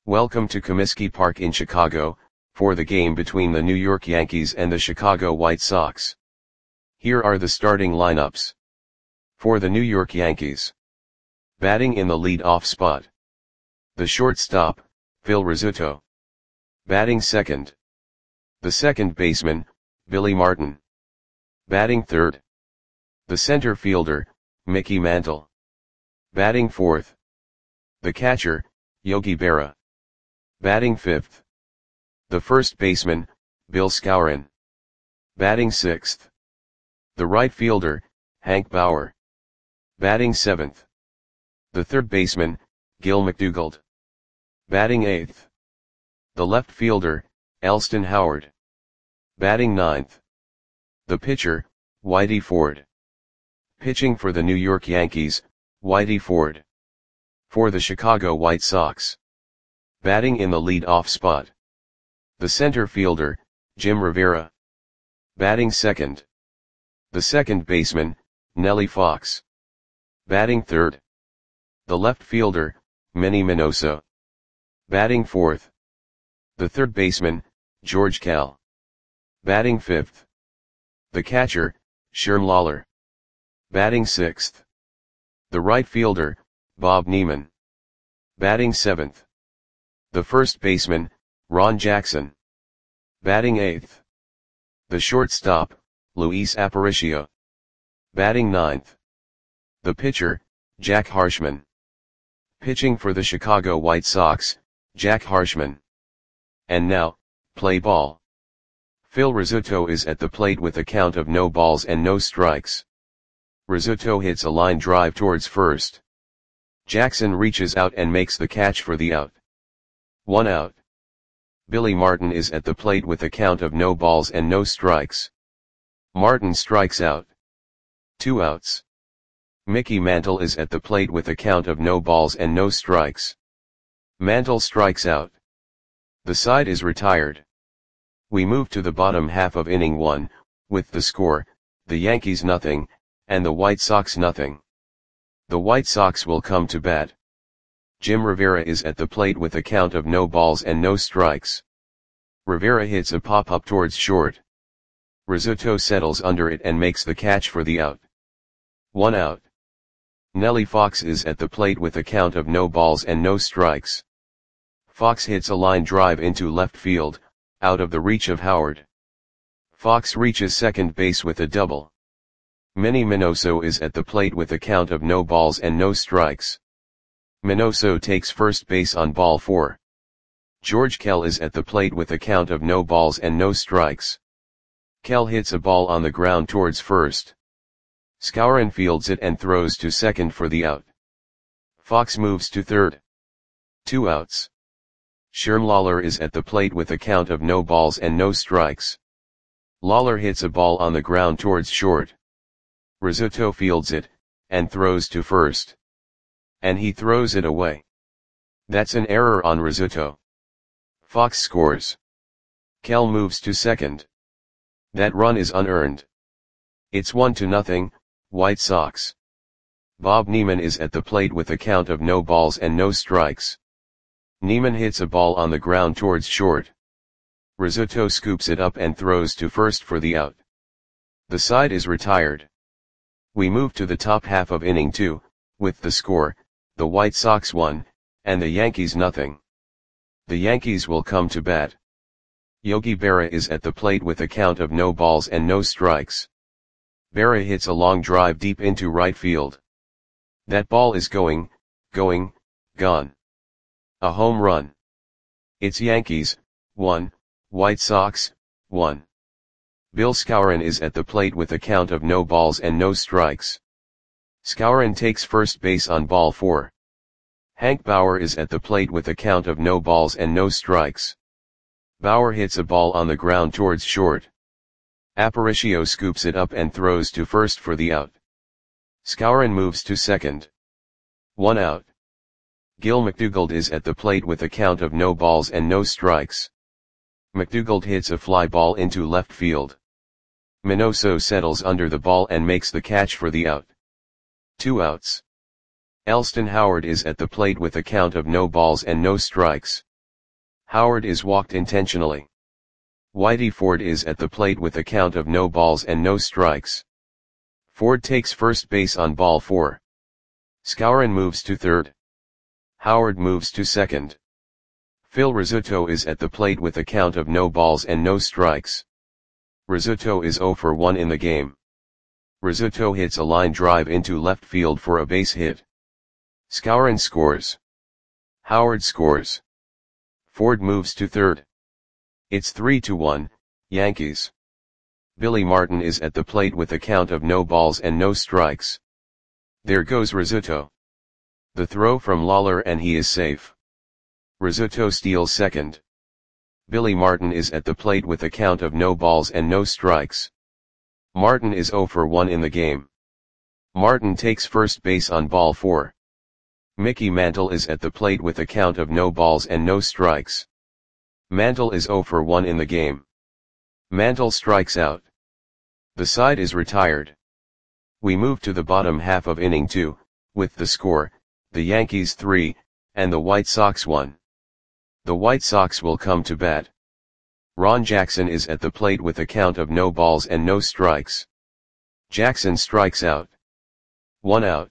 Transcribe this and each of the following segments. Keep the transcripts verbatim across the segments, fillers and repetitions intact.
Welcome to Comiskey Park in Chicago, for the game between the New York Yankees and the Chicago White Sox. Here are the starting lineups. For the New York Yankees. Batting in the lead-off spot. The shortstop, Phil Rizzuto. Batting second. The second baseman, Billy Martin. Batting third. The center fielder, Mickey Mantle. Batting fourth. The catcher, Yogi Berra. Batting fifth. The first baseman, Bill Skowron. Batting sixth. The right fielder, Hank Bauer. Batting seventh. The third baseman, Gil McDougald. Batting eighth. The left fielder, Elston Howard. Batting ninth. The pitcher, Whitey Ford. Pitching for the New York Yankees, Whitey Ford. For the Chicago White Sox. Batting in the lead-off spot. The center fielder, Jim Rivera. Batting second. The second baseman, Nellie Fox. Batting third. The left fielder, Minnie Minoso. Batting fourth. The third baseman, George Kell. Batting fifth. The catcher, Sherm Lawler. Batting sixth. The right fielder, Bob Neiman. Batting seventh. The first baseman, Ron Jackson. Batting eighth. The shortstop, Luis Aparicio. Batting ninth. The pitcher, Jack Harshman. Pitching for the Chicago White Sox, Jack Harshman. And now, play ball. Phil Rizzuto is at the plate with a count of no balls and no strikes. Rizzuto hits a line drive towards first. Jackson reaches out and makes the catch for the out. One out. Billy Martin is at the plate with a count of no balls and no strikes. Martin strikes out. Two outs. Mickey Mantle is at the plate with a count of no balls and no strikes. Mantle strikes out. The side is retired. We move to the bottom half of inning one, with the score, the Yankees nothing, and the White Sox nothing. The White Sox will come to bat. Jim Rivera is at the plate with a count of no balls and no strikes. Rivera hits a pop-up towards short. Rizzuto settles under it and makes the catch for the out. One out. Nellie Fox is at the plate with a count of no balls and no strikes. Fox hits a line drive into left field, out of the reach of Howard. Fox reaches second base with a double. Minnie Minoso is at the plate with a count of no balls and no strikes. Minoso takes first base on ball four. George Kell is at the plate with a count of no balls and no strikes. Kell hits a ball on the ground towards first. Skowron fields it and throws to second for the out. Fox moves to third. Two outs. Sherm Lawler is at the plate with a count of no balls and no strikes. Lawler hits a ball on the ground towards short. Rizzuto fields it, and throws to first. And he throws it away. That's an error on Rizzuto. Fox scores. Kell moves to second. That run is unearned. It's one to nothing, White Sox. Bob Neiman is at the plate with a count of no balls and no strikes. Neiman hits a ball on the ground towards short. Rizzuto scoops it up and throws to first for the out. The side is retired. We move to the top half of inning two, with the score, the White Sox one, and the Yankees nothing. The Yankees will come to bat. Yogi Berra is at the plate with a count of no balls and no strikes. Berra hits a long drive deep into right field. That ball is going, going, gone. A home run. It's Yankees, one, White Sox, one. Bill Skowron is at the plate with a count of no balls and no strikes. Skowron takes first base on ball four. Hank Bauer is at the plate with a count of no balls and no strikes. Bauer hits a ball on the ground towards short. Aparicio scoops it up and throws to first for the out. Skowron moves to second. One out. Gil McDougald is at the plate with a count of no balls and no strikes. McDougald hits a fly ball into left field. Minoso settles under the ball and makes the catch for the out. Two outs. Elston Howard is at the plate with a count of no balls and no strikes. Howard is walked intentionally. Whitey Ford is at the plate with a count of no balls and no strikes. Ford takes first base on ball four. Skowron moves to third. Howard moves to second. Phil Rizzuto is at the plate with a count of no balls and no strikes. Rizzuto is zero for one in the game. Rizzuto hits a line drive into left field for a base hit. Skowron scores. Howard scores. Ford moves to third. It's three to one, Yankees. Billy Martin is at the plate with a count of no balls and no strikes. There goes Rizzuto. The throw from Lawler and he is safe. Rizzuto steals second. Billy Martin is at the plate with a count of no balls and no strikes. Martin is zero for one in the game. Martin takes first base on ball four. Mickey Mantle is at the plate with a count of no balls and no strikes. Mantle is zero for one in the game. Mantle strikes out. The side is retired. We move to the bottom half of inning two, with the score, the Yankees three, and the White Sox one. The White Sox will come to bat. Ron Jackson is at the plate with a count of no balls and no strikes. Jackson strikes out. One out.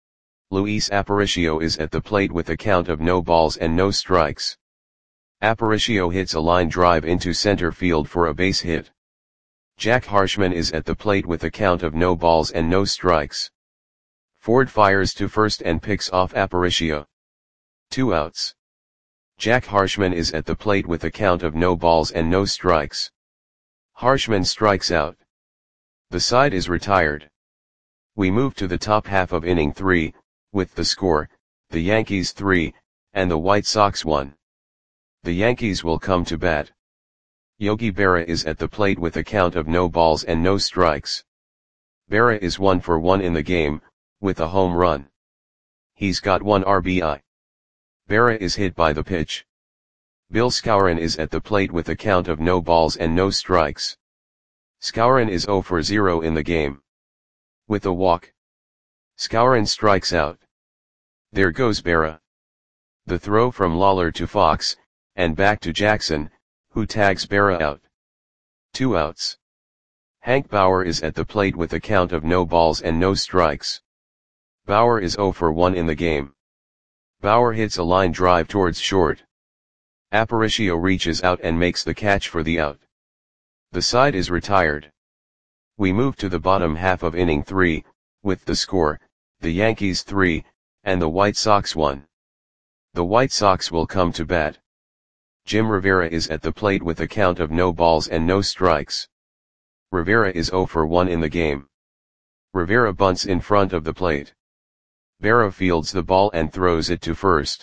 Luis Aparicio is at the plate with a count of no balls and no strikes. Aparicio hits a line drive into center field for a base hit. Jack Harshman is at the plate with a count of no balls and no strikes. Ford fires to first and picks off Aparicio. Two outs. Jack Harshman is at the plate with a count of no balls and no strikes. Harshman strikes out. The side is retired. We move to the top half of inning three, with the score, the Yankees three, and the White Sox one. The Yankees will come to bat. Yogi Berra is at the plate with a count of no balls and no strikes. Berra is one for one in the game, with a home run. He's got one R B I. Berra is hit by the pitch. Bill Skowron is at the plate with a count of no balls and no strikes. Skowron is zero for zero in the game. With a walk. Skowron strikes out. There goes Berra. The throw from Lawler to Fox, and back to Jackson, who tags Berra out. Two outs. Hank Bauer is at the plate with a count of no balls and no strikes. Bauer is zero for one in the game. Bauer hits a line drive towards short. Aparicio reaches out and makes the catch for the out. The side is retired. We move to the bottom half of inning three, with the score, the Yankees three, and the White Sox one. The White Sox will come to bat. Jim Rivera is at the plate with a count of no balls and no strikes. Rivera is zero for one in the game. Rivera bunts in front of the plate. Berra fields the ball and throws it to first.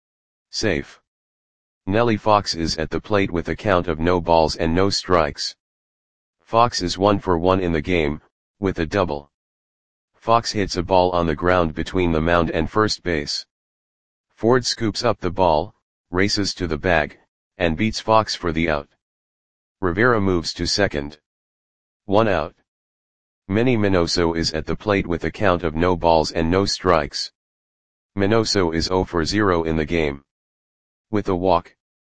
Safe. Nellie Fox is at the plate with a count of no balls and no strikes. Fox is one for one in the game, with a double. Fox hits a ball on the ground between the mound and first base. Ford scoops up the ball, races to the bag, and beats Fox for the out. Rivera moves to second. One out. Manny Minoso is at the plate with a count of no balls and no strikes. Minoso is zero for zero in the game. With a walk.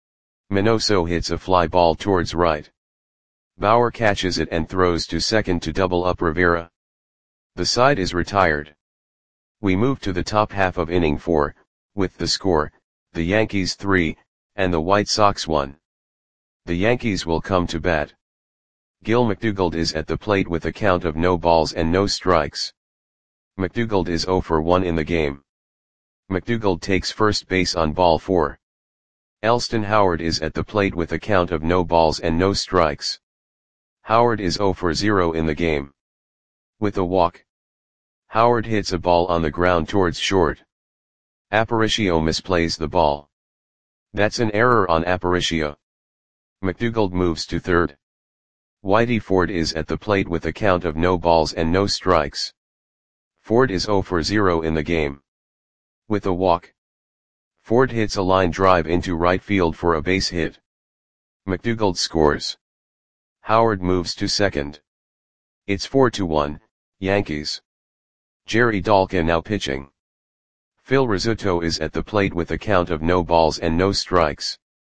Minoso hits a fly ball towards right. Bauer catches it and throws to second to double up Rivera. The side is retired. We move to the top half of inning four, with the score, the Yankees three, and the White Sox one. The Yankees will come to bat. Gil McDougald is at the plate with a count of no balls and no strikes. McDougald is zero for one in the game. McDougald takes first base on ball four. Elston Howard is at the plate with a count of no balls and no strikes. Howard is zero for zero in the game. With a walk. Howard hits a ball on the ground towards short. Aparicio misplays the ball. That's an error on Aparicio. McDougald moves to third. Whitey Ford is at the plate with a count of no balls and no strikes. Ford is zero for zero in the game. With a walk. Ford hits a line drive into right field for a base hit. McDougald scores. Howard moves to second. It's four to one, Yankees. Jerry Dalka now pitching. Phil Rizzuto is at the plate with a count of no balls and no strikes.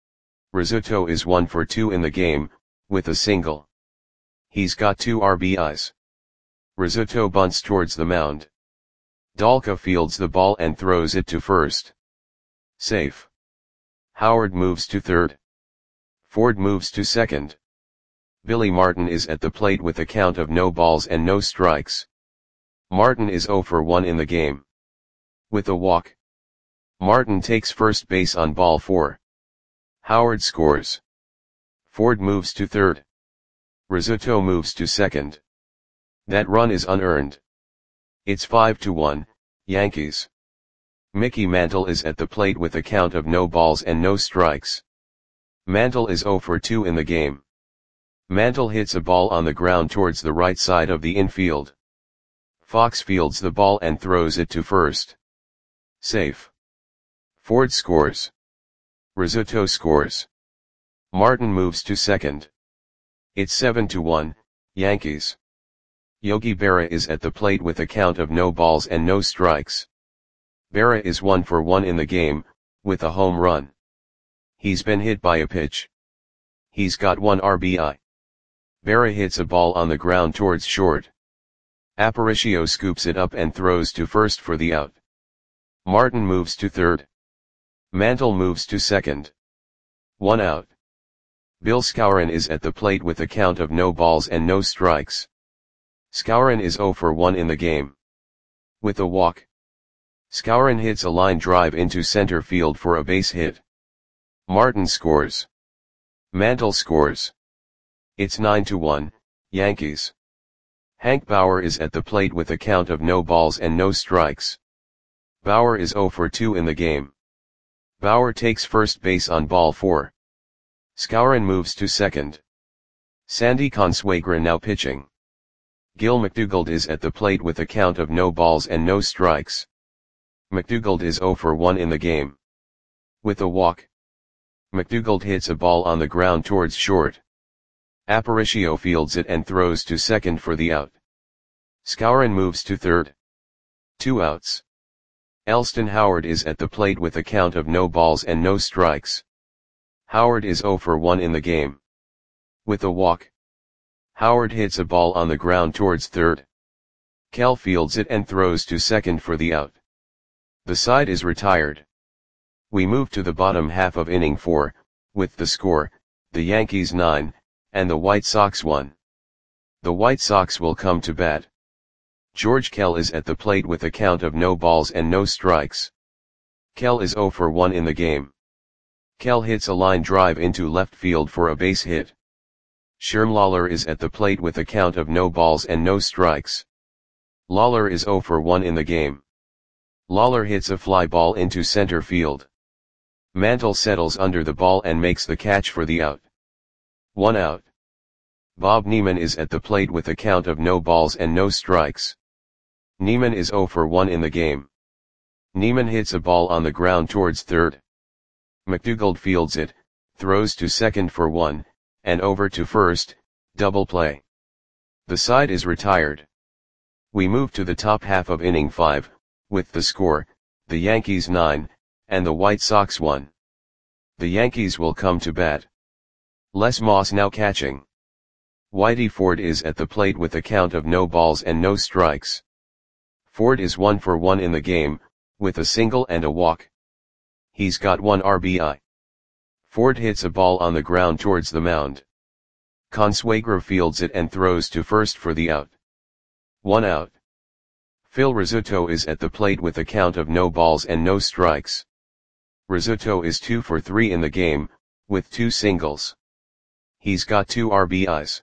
Rizzuto is one for two in the game, with a single. He's got two R B Is. Rizzuto bunts towards the mound. Dalka fields the ball and throws it to first. Safe. Howard moves to third. Ford moves to second. Billy Martin is at the plate with a count of no balls and no strikes. Martin is zero for one in the game. With a walk. Martin takes first base on ball four. Howard scores. Ford moves to third. Rizzuto moves to second. That run is unearned. It's five to one, Yankees. Mickey Mantle is at the plate with a count of no balls and no strikes. Mantle is zero for two in the game. Mantle hits a ball on the ground towards the right side of the infield. Fox fields the ball and throws it to first. Safe. Ford scores. Rizzuto scores. Martin moves to second. It's seven to one, Yankees. Yogi Berra is at the plate with a count of no balls and no strikes. Berra is one for one in the game, with a home run. He's been hit by a pitch. He's got one R B I. Berra hits a ball on the ground towards short. Aparicio scoops it up and throws to first for the out. Martin moves to third. Mantle moves to second. One out. Bill Skowron is at the plate with a count of no balls and no strikes. Skowron is zero for one in the game. With a walk. Skowron hits a line drive into center field for a base hit. Martin scores. Mantle scores. It's nine to one, Yankees. Hank Bauer is at the plate with a count of no balls and no strikes. Bauer is zero for two in the game. Bauer takes first base on ball four. Skowron moves to second. Sandy Consuegra now pitching. Gil McDougald is at the plate with a count of no balls and no strikes. McDougald is zero for one in the game. With a walk. McDougald hits a ball on the ground towards short. Aparicio fields it and throws to second for the out. Skowron moves to third. Two outs. Elston Howard is at the plate with a count of no balls and no strikes. Howard is zero for one in the game. With a walk. Howard hits a ball on the ground towards third. Kell fields it and throws to second for the out. The side is retired. We move to the bottom half of inning four, with the score, the Yankees nine, and the White Sox one. The White Sox will come to bat. George Kell is at the plate with a count of no balls and no strikes. Kell is zero for one in the game. Kell hits a line drive into left field for a base hit. Sherm Lawler is at the plate with a count of no balls and no strikes. Lawler is zero for one in the game. Lawler hits a fly ball into center field. Mantle settles under the ball and makes the catch for the out. One out. Bob Neiman is at the plate with a count of no balls and no strikes. Neiman is zero for one in the game. Neiman hits a ball on the ground towards third. McDougald fields it, throws to second for one, and over to first, double play. The side is retired. We move to the top half of inning five, with the score, the Yankees nine, and the White Sox one. The Yankees will come to bat. Les Moss now catching. Whitey Ford is at the plate with a count of no balls and no strikes. Ford is one for one in the game, with a single and a walk. He's got one R B I. Ford hits a ball on the ground towards the mound. Consuegra fields it and throws to first for the out. One out. Phil Rizzuto is at the plate with a count of no balls and no strikes. Rizzuto is two for three in the game, with two singles. He's got two R B Is.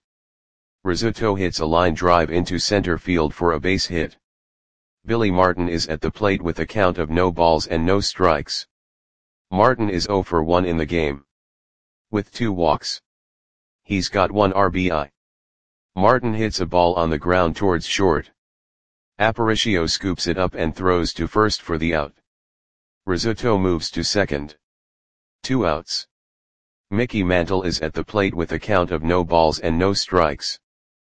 Rizzuto hits a line drive into center field for a base hit. Billy Martin is at the plate with a count of no balls and no strikes. Martin is zero for one in the game. With two walks. He's got one R B I. Martin hits a ball on the ground towards short. Aparicio scoops it up and throws to first for the out. Rizzuto moves to second. Two outs. Mickey Mantle is at the plate with a count of no balls and no strikes.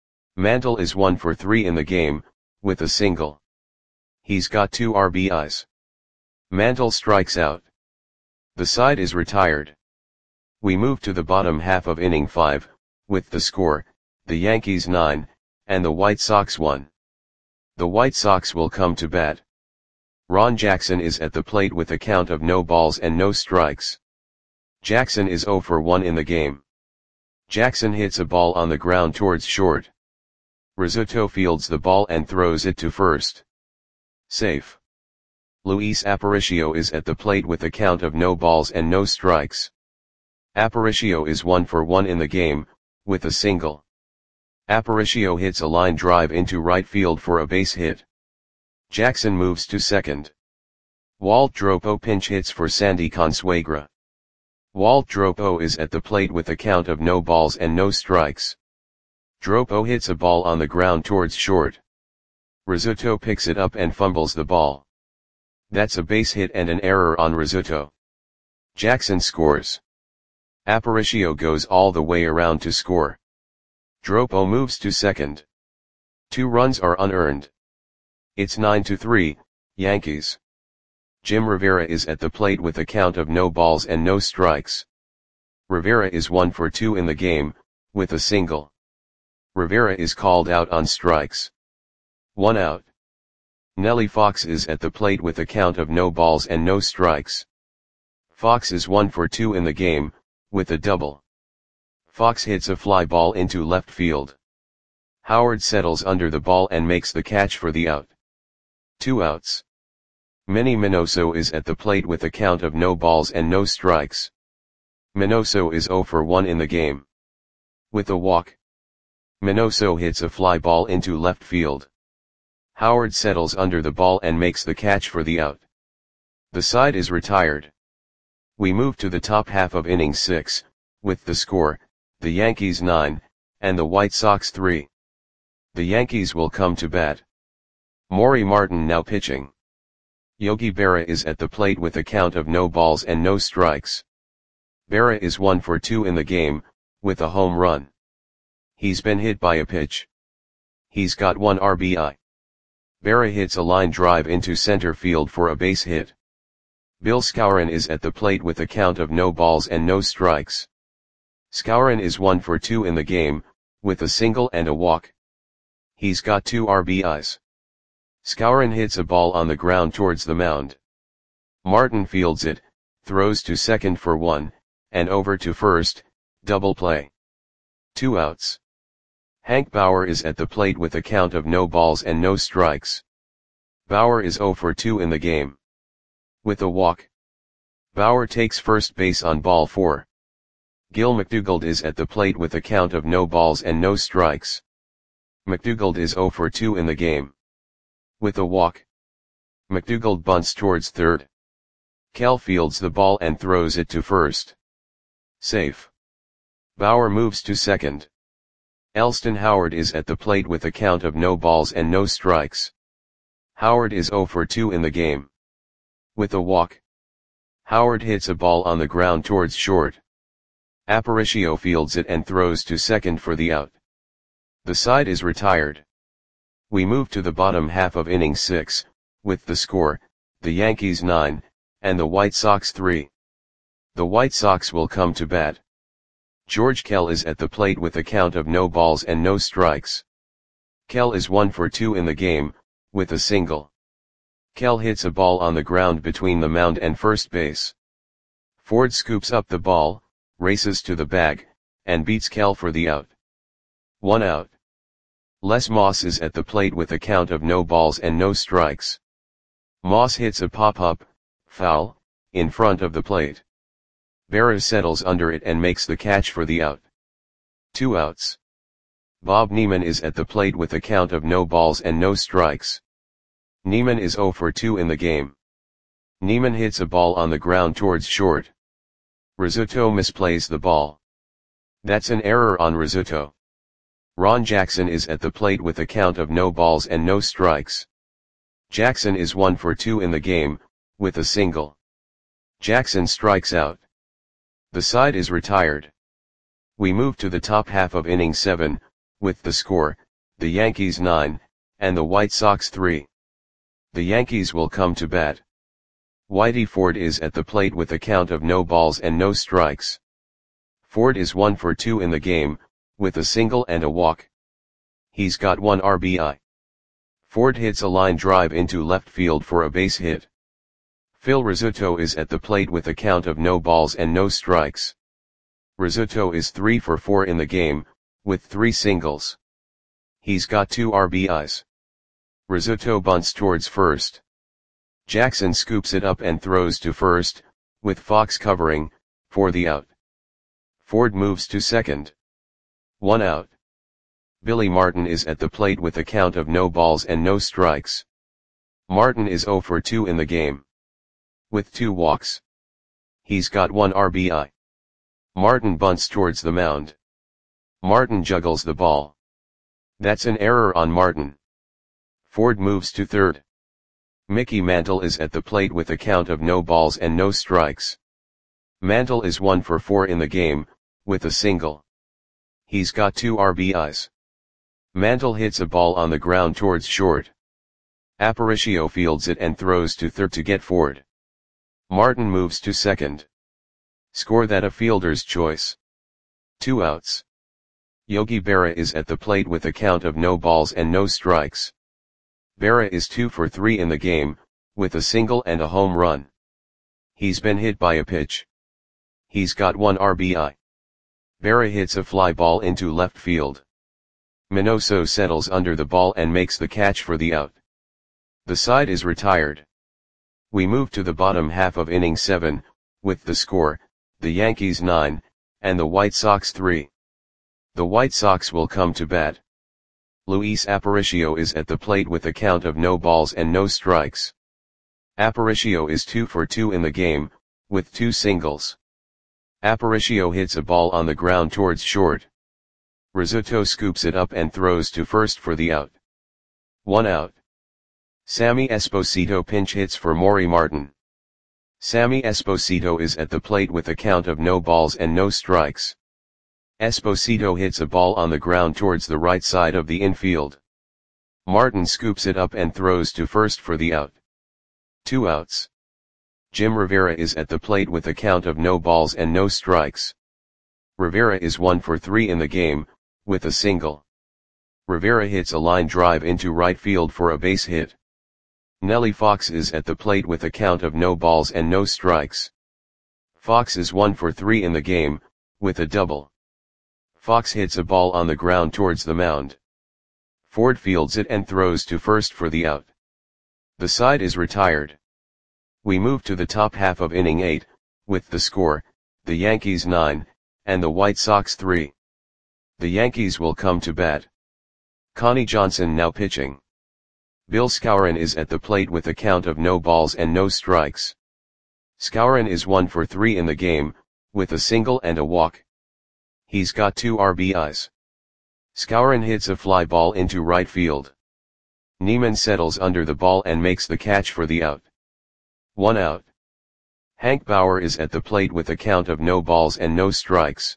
Mantle is one for three in the game, with a single. He's got two R B Is. Mantle strikes out. The side is retired. We move to the bottom half of inning five, with the score, the Yankees nine, and the White Sox one. The White Sox will come to bat. Ron Jackson is at the plate with a count of no balls and no strikes. Jackson is oh for one in the game. Jackson hits a ball on the ground towards short. Rizzuto fields the ball and throws it to first. Safe. Luis Aparicio is at the plate with a count of no balls and no strikes. Aparicio is one for one in the game, with a single. Aparicio hits a line drive into right field for a base hit. Jackson moves to second. Walt Dropo pinch hits for Sandy Consuegra. Walt Dropo is at the plate with a count of no balls and no strikes. Dropo hits a ball on the ground towards short. Rizzuto picks it up and fumbles the ball. That's a base hit and an error on Rizzuto. Jackson scores. Aparicio goes all the way around to score. Dropo moves to second. Two runs are unearned. It's nine to three, Yankees. Jim Rivera is at the plate with a count of no balls and no strikes. Rivera is one for two in the game, with a single. Rivera is called out on strikes. One out. Nellie Fox is at the plate with a count of no balls and no strikes. Fox is one for two in the game, with a double. Fox hits a fly ball into left field. Howard settles under the ball and makes the catch for the out. Two outs. Manny Minoso is at the plate with a count of no balls and no strikes. Minoso is oh for one in the game. With a walk. Minoso hits a fly ball into left field. Howard settles under the ball and makes the catch for the out. The side is retired. We move to the top half of inning six, with the score, the Yankees nine, and the White Sox three. The Yankees will come to bat. Maury Martin now pitching. Yogi Berra is at the plate with a count of no balls and no strikes. Berra is one for two in the game, with a home run. He's been hit by a pitch. He's got one R B I. Berra hits a line drive into center field for a base hit. Bill Skowron is at the plate with a count of no balls and no strikes. Skowron is one for two in the game, with a single and a walk. He's got two R B Is. Skowron hits a ball on the ground towards the mound. Martin fields it, throws to second for one, and over to first, double play. Two outs. Hank Bauer is at the plate with a count of no balls and no strikes. Bauer is oh for two in the game. With a walk. Bauer takes first base on ball four. Gil McDougald is at the plate with a count of no balls and no strikes. McDougald is oh for two in the game. With a walk. McDougald bunts towards third. Kell fields the ball and throws it to first. Safe. Bauer moves to second. Elston Howard is at the plate with a count of no balls and no strikes. Howard is oh for two in the game. With a walk. Howard hits a ball on the ground towards short. Aparicio fields it and throws to second for the out. The side is retired. We move to the bottom half of inning six, with the score, the Yankees nine, and the White Sox three. The White Sox will come to bat. George Kell is at the plate with a count of no balls and no strikes. Kell is one for two in the game, with a single. Kell hits a ball on the ground between the mound and first base. Ford scoops up the ball, races to the bag, and beats Kell for the out. One out. Les Moss is at the plate with a count of no balls and no strikes. Moss hits a pop-up, foul, in front of the plate. Berra settles under it and makes the catch for the out. Two outs. Bob Neiman is at the plate with a count of no balls and no strikes. Neiman is oh for two in the game. Neiman hits a ball on the ground towards short. Rizzuto misplays the ball. That's an error on Rizzuto. Ron Jackson is at the plate with a count of no balls and no strikes. Jackson is one for two in the game, with a single. Jackson strikes out. The side is retired. We move to the top half of inning seven, with the score, the Yankees nine, and the White Sox three. The Yankees will come to bat. Whitey Ford is at the plate with a count of no balls and no strikes. Ford is one for two in the game, with a single and a walk. He's got one R B I. Ford hits a line drive into left field for a base hit. Phil Rizzuto is at the plate with a count of no balls and no strikes. Rizzuto is three for four in the game, with three singles. He's got two R B Is. Rizzuto bunts towards first. Jackson scoops it up and throws to first, with Fox covering, for the out. Ford moves to second. One out. Billy Martin is at the plate with a count of no balls and no strikes. Martin is zero for two in the game, with two walks. He's got one R B I. Martin bunts towards the mound. Martin juggles the ball. That's an error on Martin. Ford moves to third. Mickey Mantle is at the plate with a count of no balls and no strikes. Mantle is one for four in the game, with a single. He's got two R B Is. Mantle hits a ball on the ground towards short. Aparicio fields it and throws to third to get Ford. Martin moves to second. Score that a fielder's choice. Two outs. Yogi Berra is at the plate with a count of no balls and no strikes. Berra is two for three in the game, with a single and a home run. He's been hit by a pitch. He's got one R B I. Berra hits a fly ball into left field. Minoso settles under the ball and makes the catch for the out. The side is retired. We move to the bottom half of inning seven, with the score, the Yankees nine, and the White Sox three. The White Sox will come to bat. Luis Aparicio is at the plate with a count of no balls and no strikes. Aparicio is two for two in the game, with two singles. Aparicio hits a ball on the ground towards short. Rizzuto scoops it up and throws to first for the out. One out. Sammy Esposito pinch hits for Maury Martin. Sammy Esposito is at the plate with a count of no balls and no strikes. Esposito hits a ball on the ground towards the right side of the infield. Martin scoops it up and throws to first for the out. Two outs. Jim Rivera is at the plate with a count of no balls and no strikes. Rivera is one for three in the game, with a single. Rivera hits a line drive into right field for a base hit. Nellie Fox is at the plate with a count of no balls and no strikes. Fox is one for three in the game, with a double. Fox hits a ball on the ground towards the mound. Ford fields it and throws to first for the out. The side is retired. We move to the top half of inning eight, with the score, the Yankees nine, and the White Sox three. The Yankees will come to bat. Connie Johnson now pitching. Bill Skowron is at the plate with a count of no balls and no strikes. Skowron is one for three in the game, with a single and a walk. He's got two R B Is. Skowron hits a fly ball into right field. Neiman settles under the ball and makes the catch for the out. One out. Hank Bauer is at the plate with a count of no balls and no strikes.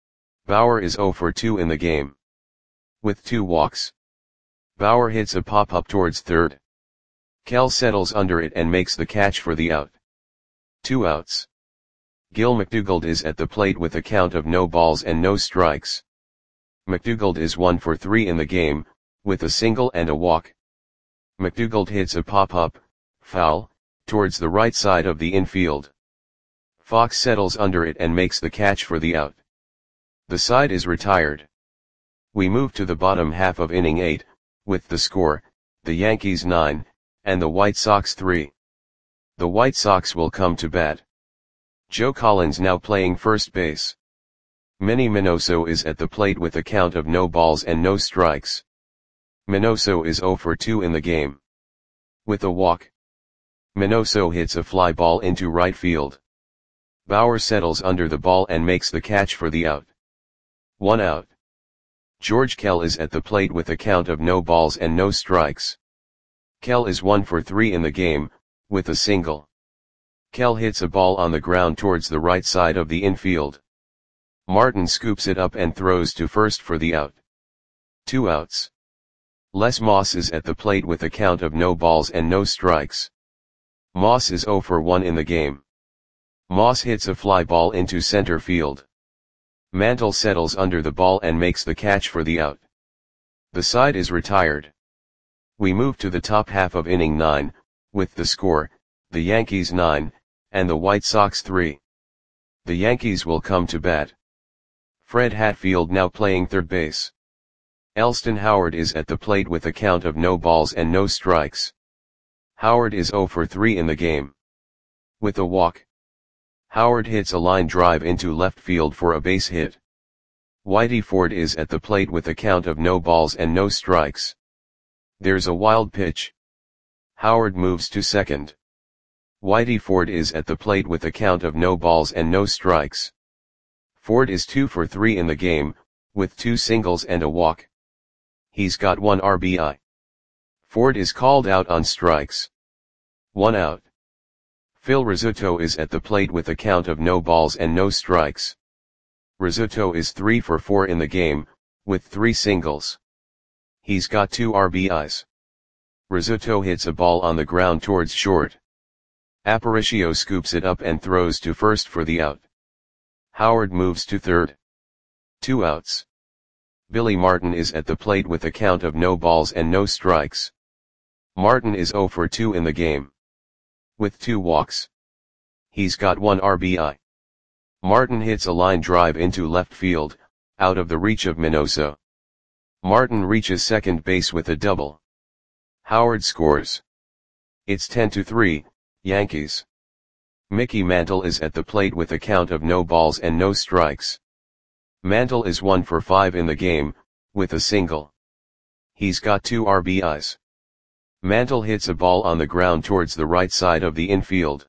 Bauer is zero for two in the game, with two walks. Bauer hits a pop-up towards third. Kell settles under it and makes the catch for the out. Two outs. Gil McDougald is at the plate with a count of no balls and no strikes. McDougald is one for three in the game, with a single and a walk. McDougald hits a pop-up, foul, towards the right side of the infield. Fox settles under it and makes the catch for the out. The side is retired. We move to the bottom half of inning eight, with the score, the Yankees nine, and the White Sox three. The White Sox will come to bat. Joe Collins now playing first base. Manny Minoso is at the plate with a count of no balls and no strikes. Minoso is zero for two in the game, with a walk. Minoso hits a fly ball into right field. Bauer settles under the ball and makes the catch for the out. One out. George Kell is at the plate with a count of no balls and no strikes. Kell is one for three in the game, with a single. Kell hits a ball on the ground towards the right side of the infield. Martin scoops it up and throws to first for the out. Two outs. Les Moss is at the plate with a count of no balls and no strikes. Moss is zero for one in the game. Moss hits a fly ball into center field. Mantle settles under the ball and makes the catch for the out. The side is retired. We move to the top half of inning nine, with the score, the Yankees nine, and the White Sox three. The Yankees will come to bat. Fred Hatfield now playing third base. Elston Howard is at the plate with a count of no balls and no strikes. Howard is zero for three in the game. With a walk, Howard hits a line drive into left field for a base hit. Whitey Ford is at the plate with a count of no balls and no strikes. There's a wild pitch. Howard moves to second. Whitey Ford is at the plate with a count of no balls and no strikes. Ford is two for three in the game, with two singles and a walk. He's got one R B I. Ford is called out on strikes. One out. Phil Rizzuto is at the plate with a count of no balls and no strikes. Rizzuto is three for four in the game, with three singles. He's got two R B Is. Rizzuto hits a ball on the ground towards short. Aparicio scoops it up and throws to first for the out. Howard moves to third. Two outs. Billy Martin is at the plate with a count of no balls and no strikes. Martin is zero for two in the game, with two walks. He's got one R B I. Martin hits a line drive into left field, out of the reach of Minoso. Martin reaches second base with a double. Howard scores. It's ten to three, Yankees. Mickey Mantle is at the plate with a count of no balls and no strikes. Mantle is one for five in the game, with a single. He's got two R B Is. Mantle hits a ball on the ground towards the right side of the infield.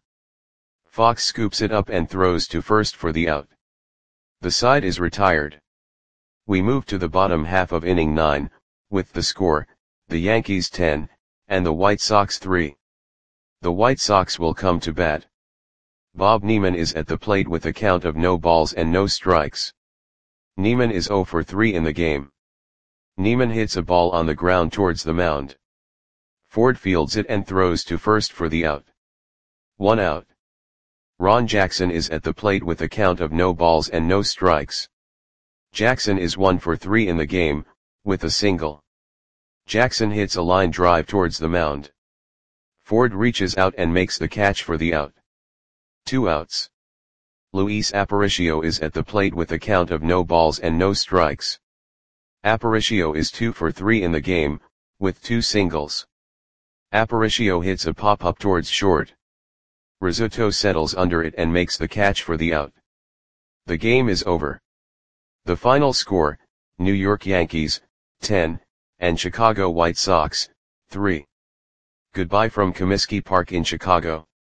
Fox scoops it up and throws to first for the out. The side is retired. We move to the bottom half of inning nine, with the score, the Yankees ten, and the White Sox three. The White Sox will come to bat. Bob Neiman is at the plate with a count of no balls and no strikes. Neiman is zero for three in the game. Neiman hits a ball on the ground towards the mound. Ford fields it and throws to first for the out. One out. Ron Jackson is at the plate with a count of no balls and no strikes. Jackson is one for three in the game, with a single. Jackson hits a line drive towards the mound. Ford reaches out and makes the catch for the out. Two outs. Luis Aparicio is at the plate with a count of no balls and no strikes. Aparicio is two for three in the game, with two singles. Aparicio hits a pop-up towards short. Rizzuto settles under it and makes the catch for the out. The game is over. The final score, New York Yankees, ten, and Chicago White Sox, three. Goodbye from Comiskey Park in Chicago.